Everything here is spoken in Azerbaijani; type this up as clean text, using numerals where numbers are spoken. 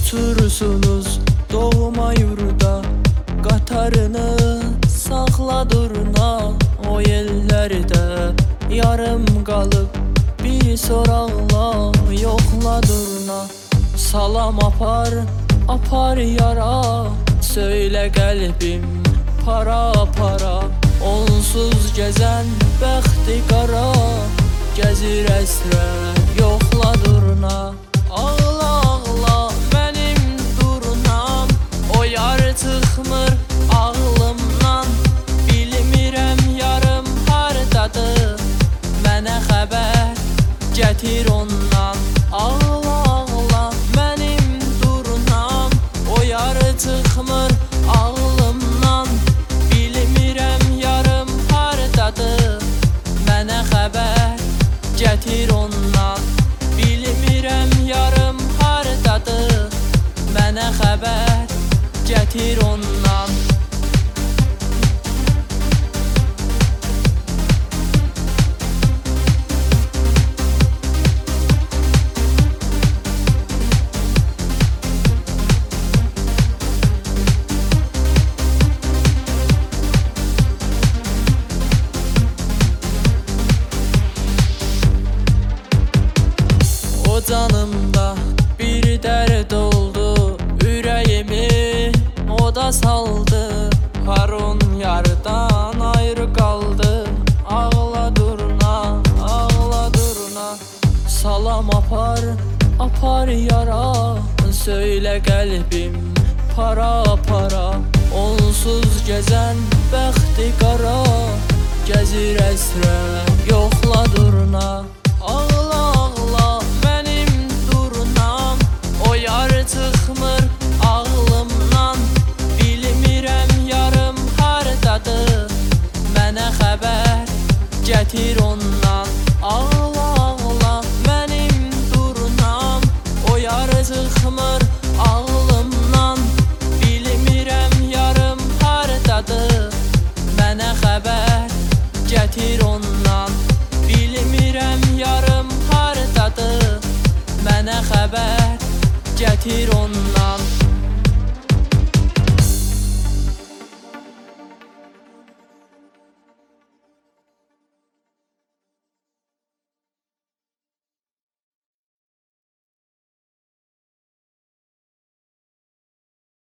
Uçursunuz doğma yurda, qatarını saxla durna. O yerlərdə yarım qalıb bir soraqla, yoxla durna. Salam apar, apar yara, söylə qəlbim para para. Onsuz gəzən bəxti qara, gəzir əsrər yoxla durna. Ağla ağla mənim durnam, o yar çıxmır ağlımdan. Bilmirəm yarım hardadır, mənə xəbər gətir ondan. Ağla ağla mənim durnam, o yar çıxmır ağlımdan. Bilmirəm yarım hardadır, mənə xəbər gətir ondan. Bilmirəm yarım hardadır, mənə xəbər gətir ondan. O canımda bir dərd oldu, ürəyimi o da saldı. Harun yardan ayrı qaldı, ağla durna, ağla durna. Salam apar, apar yara, söylə qəlbim para para. Onsuz gəzən bəxti qara, gəzir əsrər yoxla durna. Ağla ağla mənim durnam, o yar çıxmır ağlımdan. Bilmirəm yarım hardadır, mənə xəbər gətir ondan. Ağla ağla mənim durnam, o yar çıxmır ağlımdan. Bilmirəm yarım hardadır, mənə xəbər gətir ondan. Bilmirəm yarım hardadır, mənə xəbər gətir ondan.